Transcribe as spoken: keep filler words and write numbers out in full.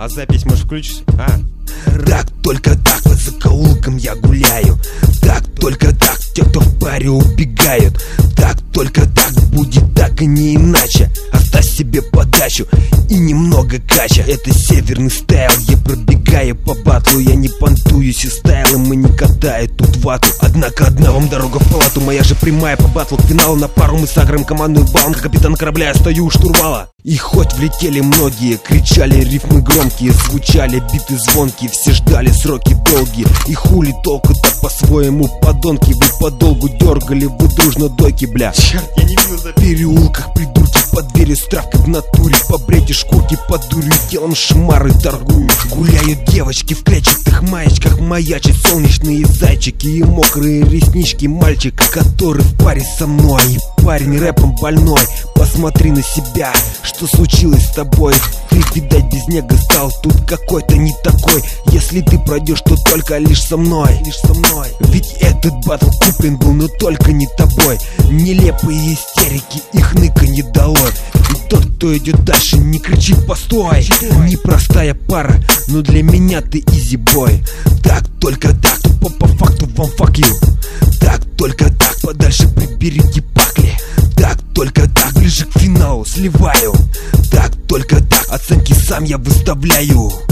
А запись можешь включить? А. Так, только так по закоулкам я гуляю. Так, только так те, кто в паре убегают. Так, только так будет, так и не иначе. Оставь себе подачу и немного кача. Это северный стайл, я пробегаю по батлу. Я не понтуюсь и стайлом и не катаю тут вату. Однако одна вам дорога в палату. Моя же прямая по батлу к финалу. На пару мы с Агром командную балом. Как капитан корабля я стою у штурвала. И хоть влетели многие, кричали рифмы громкие, звучали биты звонкие, все ждали сроки долгие. И хули толку-то по-своему, подонки. Вы подолгу дергали, вы дружно дойки, бля. Черт, я не вижу запись. В переулках придурки под дверью с травкой в натуре. По брете шкурки под дурью, делом шмары торгуют. Гуляют девочки в клетчатых маечках, маячат солнечные зайчики и мокрые реснички мальчика, который в паре со мной. И парень рэпом больной. Посмотри на себя, что случилось с тобой? Ты, видать, без нега стал тут какой-то не такой. Если ты пройдешь, то только лишь со мной, лишь со мной. Ведь этот батл куплен был, но только не тобой. Нелепые истерики, их ныка не дало. И тот, кто идет дальше, не кричи постой. Непростая пара, но для меня ты изи-бой. Так, только так, тупо по факту вам fuck you. Так, только так, подальше приберите пакли. Так, только так, ближе к финалу сливаю. Так, только так, оценки сам я выставляю.